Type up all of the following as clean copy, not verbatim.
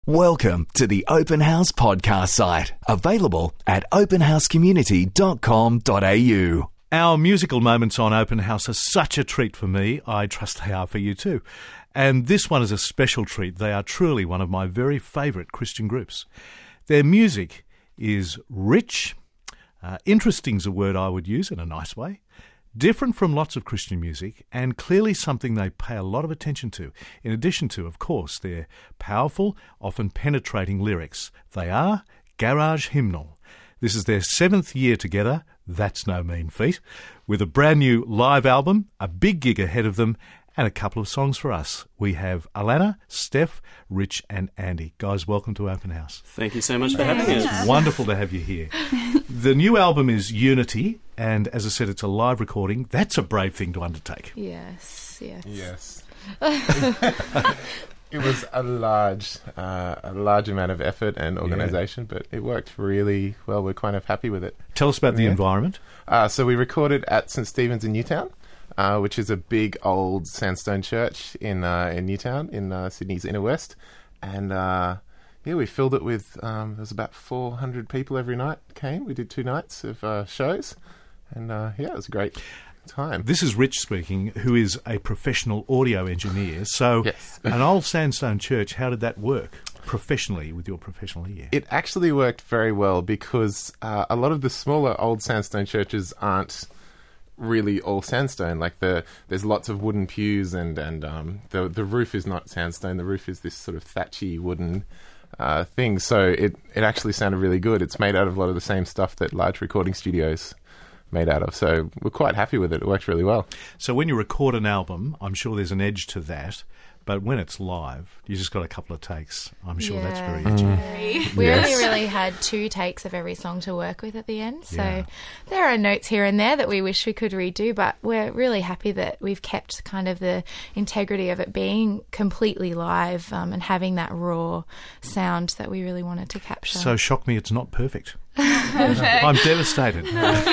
Welcome to the Open House podcast site, available at openhousecommunity.com.au. Our musical moments on Open House are such a treat for me. I trust they are for you too. And this one is a special treat. They are truly one of my very favourite Christian groups. Their music is rich, interesting's a word I would use in a nice way, different from lots of Christian music, and clearly something they pay a lot of attention to, in addition to, of course, their powerful, often penetrating lyrics. They are Garage Hymnal. This is their 7th year together, that's no mean feat, with a brand new live album, a big gig ahead of them, and a couple of songs for us. We have Alana, Steph, Rich and Andy. Guys, welcome to Open House. Thank you so much for having us. It's wonderful to have you here. The new album is Unity, and as I said, it's a live recording. That's a brave thing to undertake. Yes. It was a large amount of effort and organisation, but it worked really well. We're kind of happy with it. Tell us about the environment. So we recorded at St Stephen's in Newtown, which is a big old sandstone church in Newtown, in Sydney's inner west. And we filled it with, there was about 400 people every night came. We did 2 nights of shows. And it was a great time. This is Rich speaking, who is a professional audio engineer. So yes. An old sandstone church, how did that work professionally with your professional ear? It actually worked very well because a lot of the smaller old sandstone churches aren't really all sandstone. Like there's lots of wooden pews and the roof is not sandstone. The roof is this sort of thatchy wooden thing. So it actually sounded really good. It's made out of a lot of the same stuff that large recording studios made out of. So we're quite happy with it. It worked really well. So when you record an album, I'm sure there's an edge to that. But when it's live, you just got a couple of takes. I'm sure that's very edgy. We only really had 2 takes of every song to work with at the end. So there are notes here and there that we wish we could redo, but we're really happy that we've kept kind of the integrity of it being completely live and having that raw sound that we really wanted to capture. So shock me it's not perfect. I'm devastated.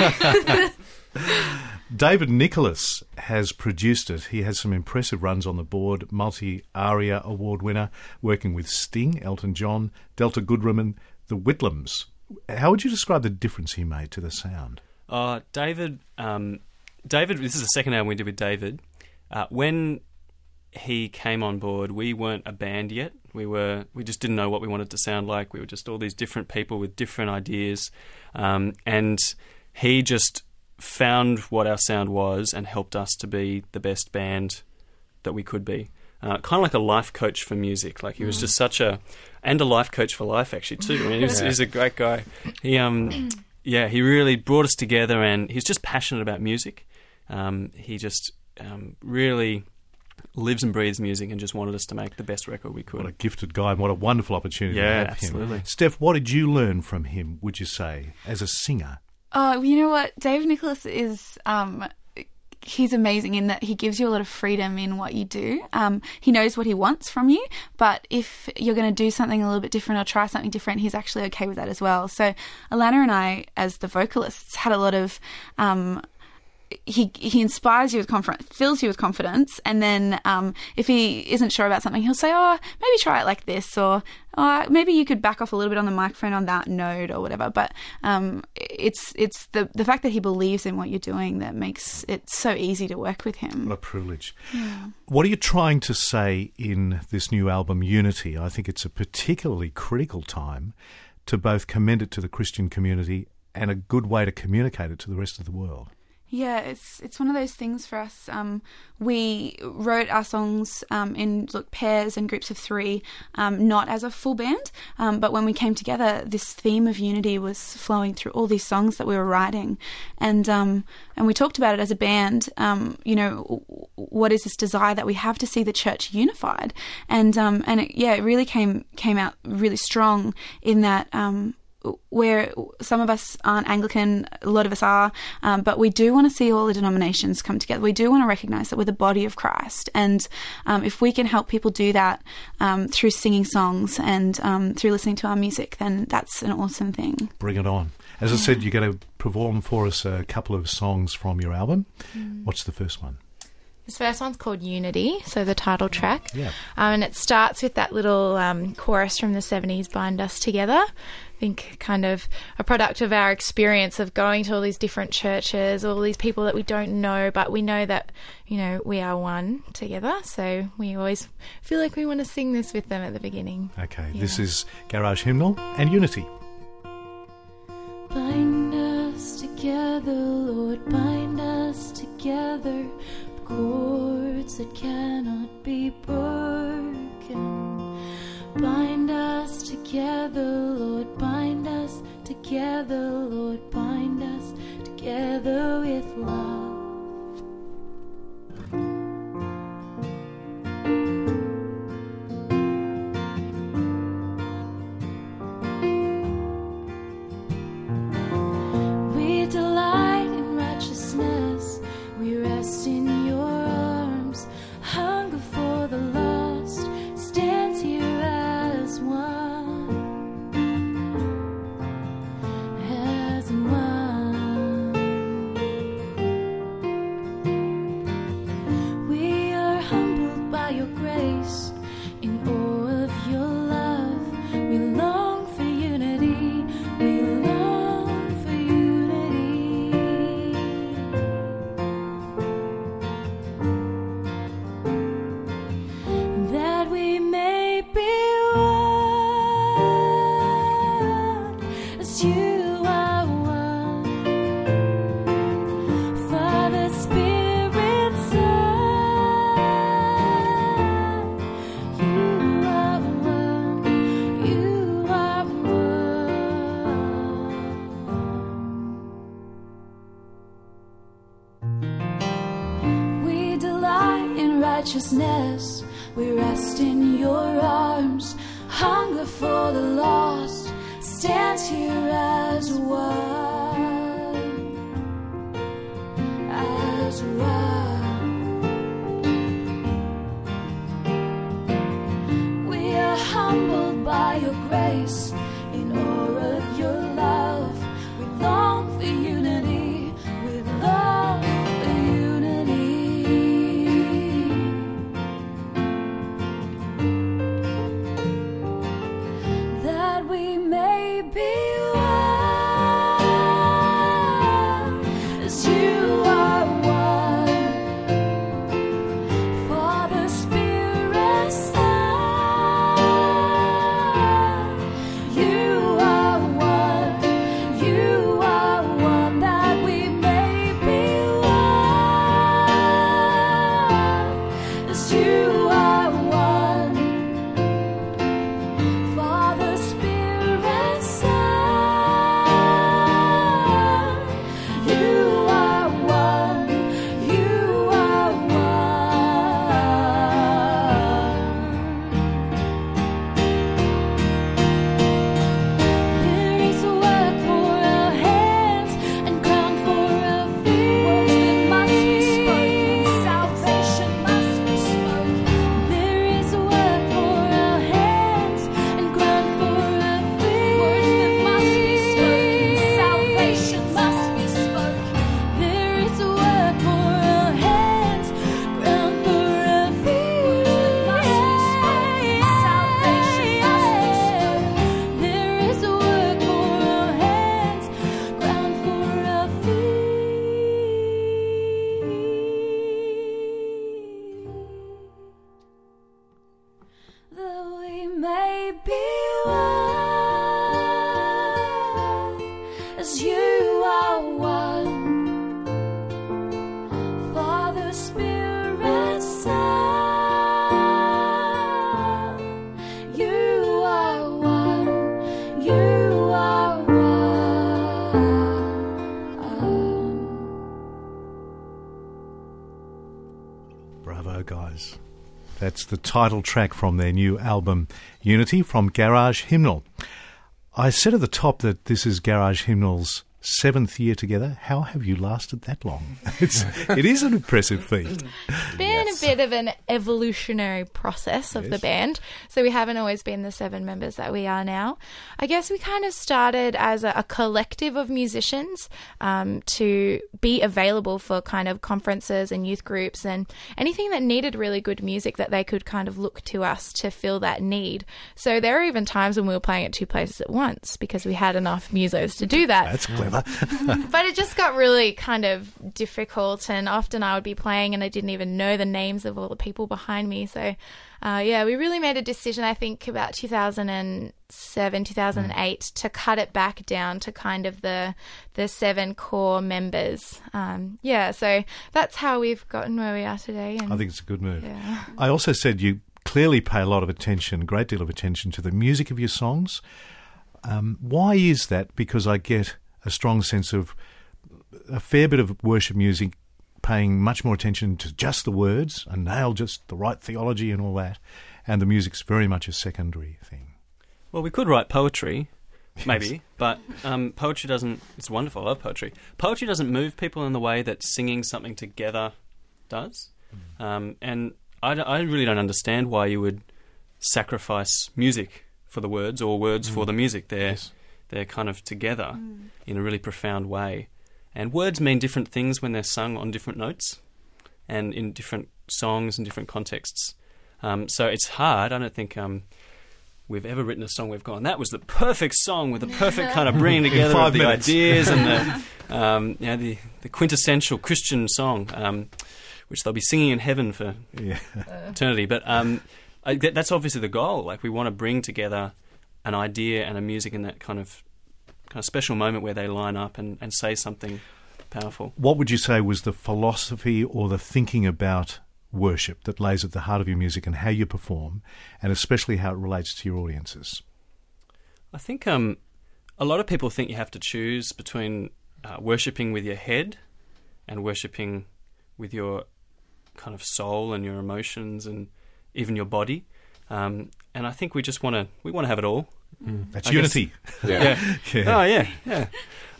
David Nicholas has produced it. He has some impressive runs on the board, multi-ARIA award winner, working with Sting, Elton John, Delta Goodrem and the Whitlams. How would you describe the difference he made to the sound? David, this is the second album we did with David. When he came on board, we weren't a band yet. We just didn't know what we wanted to sound like. We were just all these different people with different ideas. And he just found what our sound was and helped us to be the best band that we could be. Kind of like a life coach for music. Like he was just and a life coach for life actually too. I mean, he's a great guy. He really brought us together, and he's just passionate about music. He just really lives and breathes music and just wanted us to make the best record we could. What a gifted guy and what a wonderful opportunity to have absolutely. him. Steph, what did you learn from him, would you say, as a singer? Oh, you know what? David Nicholas is... he's amazing in that he gives you a lot of freedom in what you do. He knows what he wants from you, but if you're going to do something a little bit different or try something different, he's actually okay with that as well. So Alana and I, as the vocalists, had a lot of... He inspires you with confidence, fills you with confidence, and then if he isn't sure about something, he'll say, maybe try it like this, or maybe you could back off a little bit on the microphone on that note or whatever. But it's the fact that he believes in what you're doing that makes it so easy to work with him. What a privilege. Yeah. What are you trying to say in this new album, Unity? I think it's a particularly critical time to both commend it to the Christian community and a good way to communicate it to the rest of the world. Yeah, it's one of those things for us. We wrote our songs in pairs and groups of 3, not as a full band, but when we came together, this theme of unity was flowing through all these songs that we were writing, and we talked about it as a band. What is this desire that we have to see the church unified, and it really came out really strong in that. Where some of us aren't Anglican, a lot of us are, but we do want to see all the denominations come together. We do want to recognise that we're the body of Christ, and if we can help people do that through singing songs and through listening to our music, then that's an awesome thing. Bring it on. As I said, you're going to perform for us a couple of songs from your album. What's the first one? This first one's called Unity, so the title track. Yeah. And it starts with that little chorus from the 70s, Bind Us Together. I think kind of a product of our experience of going to all these different churches, all these people that we don't know, but we know that, we are one together. So we always feel like we want to sing this with them at the beginning. Okay, Yeah. this is Garage Hymnal and Unity. Bind us together, Lord, bind us together. Cords that cannot be broken. Bind us together, Lord, bind us together, Lord, bind us together with love. We delight in righteousness, we rest in your arms. Hunger for the lost stands here as one, as one. We are humbled by your grace, in awe of your love. We long for unity, we long for unity. That we may be one, as you are one. Father, Spirit, Son, you are one, you are one. We delight in righteousness, we rest in your arms. Hunger for the lost stands here as one, as one. We are humbled by your grace, in awe of your love. We long for unity, we long for unity. That we may be one, as you are one. Father, Spirit, Son, you are one, you are one. That we may be one, as you are one. Father, Spirit, Son, you are one, you are one. There is work for our hands and ground for our feet. Words that must be spoken, salvation must be spoken. There is work for our hands and ground for our feet. Words that must be spoken, salvation must be spoken. There is work for our hands, ground for our feet. Words that must be spoken, salvation must be spoken. There is work for our hands, ground for our feet. That we may be one, as you are one. Father, Spirit, Son, you are one, you are one. Bravo, guys. That's the title track from their new album, Unity, from Garage Hymnal. I said at the top that this is Garage Hymnal's 7th year together. How have you lasted that long? It is an impressive feat. It's been a bit of an evolutionary process of the band. So we haven't always been the 7 members that we are now. I guess we kind of started as a collective of musicians to be available for kind of conferences and youth groups and anything that needed really good music that they could kind of look to us to fill that need. So there are even times when we were playing at 2 places at once because we had enough musos to do that. That's clever. But it just got really kind of difficult, and often I would be playing and I didn't even know the names of all the people behind me. So, we really made a decision, I think, about 2007, 2008, to cut it back down to kind of the 7 core members. So that's how we've gotten where we are today. And, I think it's a good move. Yeah. I also said you clearly pay a lot of attention, a great deal of attention to the music of your songs. Why is that? Because I get a strong sense of a fair bit of worship music paying much more attention to just the words and nail just the right theology and all that, and the music's very much a secondary thing. Well, we could write poetry, maybe, but poetry doesn't... It's wonderful, I love poetry. Poetry doesn't move people in the way that singing something together does. And I really don't understand why you would sacrifice music for the words or words for the music. They're kind of together in a really profound way. And words mean different things when they're sung on different notes and in different songs and different contexts. So it's hard. I don't think we've ever written a song we've gone, that was the perfect song with the perfect kind of bringing together of the ideas and the quintessential Christian song, which they'll be singing in heaven for eternity. But that's obviously the goal. Like, we want to bring together an idea and a music in that kind of special moment where they line up and say something powerful. What would you say was the philosophy or the thinking about worship that lays at the heart of your music and how you perform, and especially how it relates to your audiences? I think a lot of people think you have to choose between worshipping with your head and worshipping with your kind of soul and your emotions and even your body. And I think we just want to have it all. That's unity. Yeah. Oh, yeah.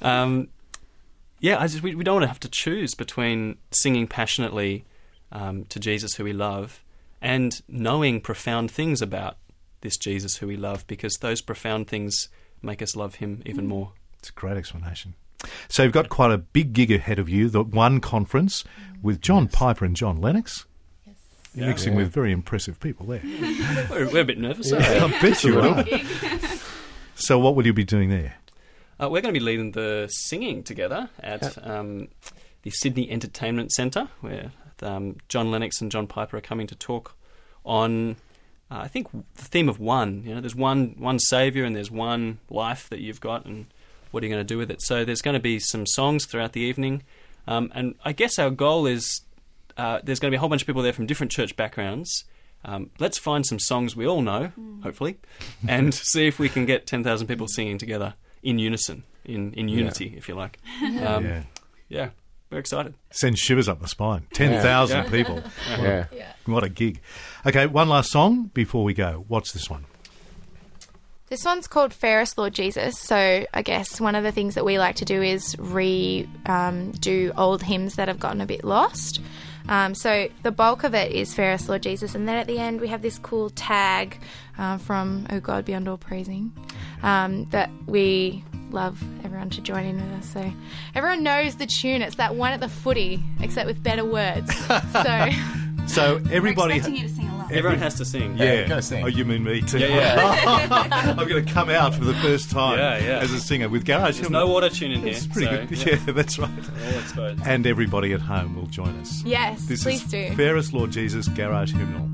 We don't want to have to choose between singing passionately to Jesus who we love and knowing profound things about this Jesus who we love, because those profound things make us love him even more. It's a great explanation. So you've got quite a big gig ahead of you, the one conference with John Piper and John Lennox. You're mixing with very impressive people there. We're a bit nervous. I bet you are. So what will you be doing there? We're going to be leading the singing together at the Sydney Entertainment Centre, where John Lennox and John Piper are coming to talk on, I think, the theme of one. You know, there's one Saviour and there's one life that you've got, and what are you going to do with it? So there's going to be some songs throughout the evening, and I guess our goal is there's going to be a whole bunch of people there from different church backgrounds. Let's find some songs we all know, hopefully, and see if we can get 10,000 people singing together in unison, in unity, if you like. Yeah, we're excited. Sends shivers up the spine. 10,000 people. Yeah. What a gig. Okay, one last song before we go. What's this one? This one's called Fairest Lord Jesus. So I guess one of the things that we like to do is do old hymns that have gotten a bit lost. So the bulk of it is Fairest Lord Jesus, and then at the end we have this cool tag from O God Beyond All Praising that we love everyone to join in with us. So everyone knows the tune. It's that one at the footy, except with better words. So everybody... We're expecting you to sing along. Everyone has to sing. Yeah. Go sing. Oh, you mean me too? Yeah. I'm going to come out for the first time as a singer with Garage. There's no auto-tune in here. It's pretty so, good. Yeah, that's right. All exposed. And everybody at home will join us. Yes, This please is do. Fairest Lord Jesus Garage Hymnal.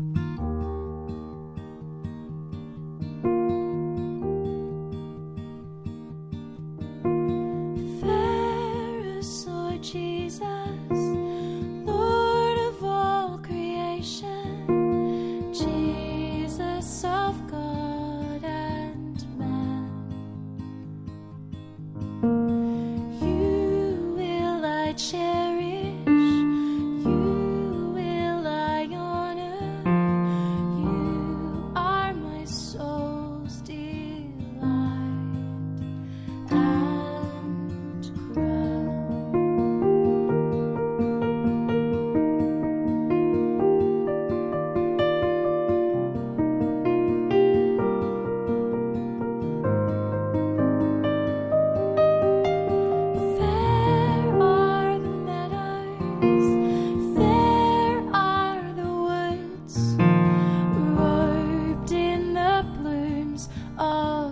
Fairest Lord Jesus, Lord of all creation, Jesus of God and man, you will I cherish, you will I honor,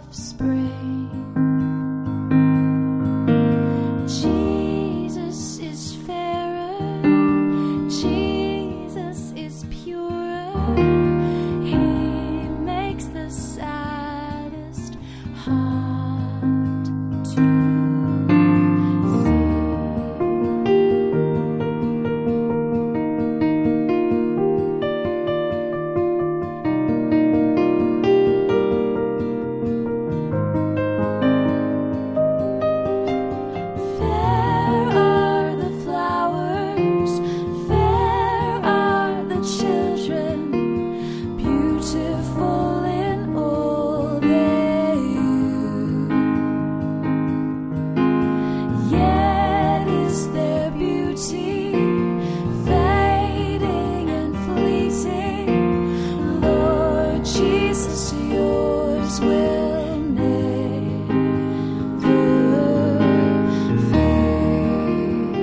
of spring. Jesus is fairer, Jesus is purer. He makes the saddest heart to sing. Fair are the flowers, fair are the children, beautiful in all their youth. Yet is their beauty fading and fleeting. Lord Jesus, yours will never fade.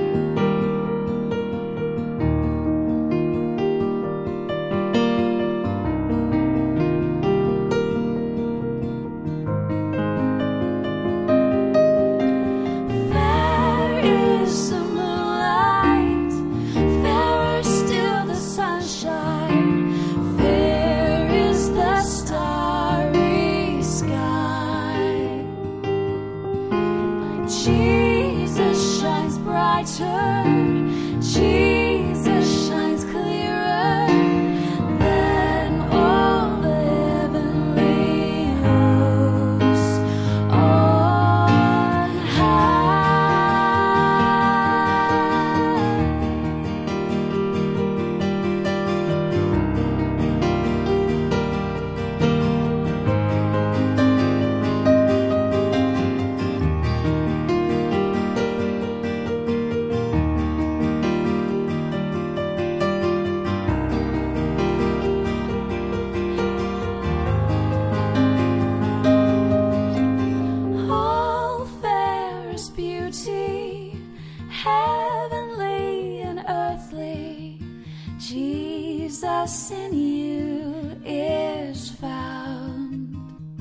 Fair is the moonlight, fairer still the sunshine, fair is the starry sky. My Jesus shines brighter, Jesus shines clearer than all the heavenly hosts on high. All fair is beauty, heavenly and earthly. Jesus in you is found.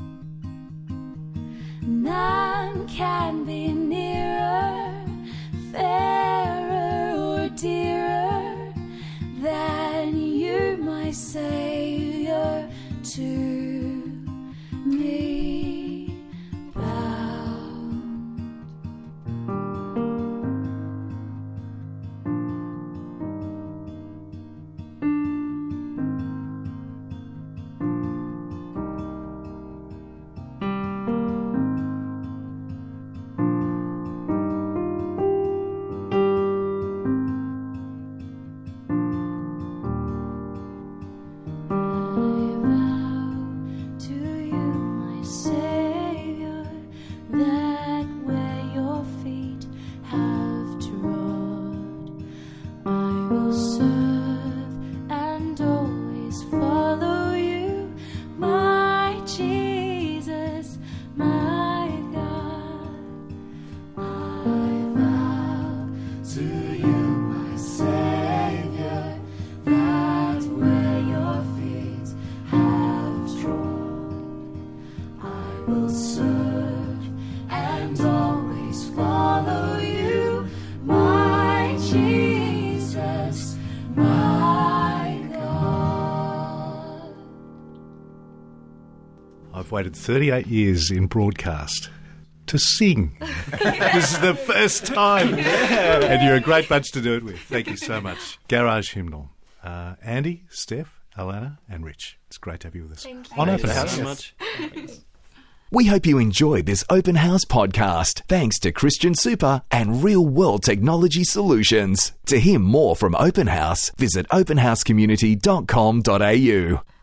None can be nearer, fairer or dearer than you, my Savior, to me bound. I vow to you, my Savior, that where your feet have trod, I will serve and always follow you, my Jesus, my God. I vow to you, my Savior, that where your feet have trod, I will serve and always follow you, my Jesus, my God. I've waited 38 years in broadcast to sing. This is the first time. And you're a great bunch to do it with. Thank you so much. Garage Hymnal. Andy, Steph, Alana and Rich. It's great to have you with us. Thank you. On Open Thanks House. so much. We hope you enjoyed this Open House podcast, thanks to Christian Super and Real World Technology Solutions. To hear more from Open House, visit openhousecommunity.com.au.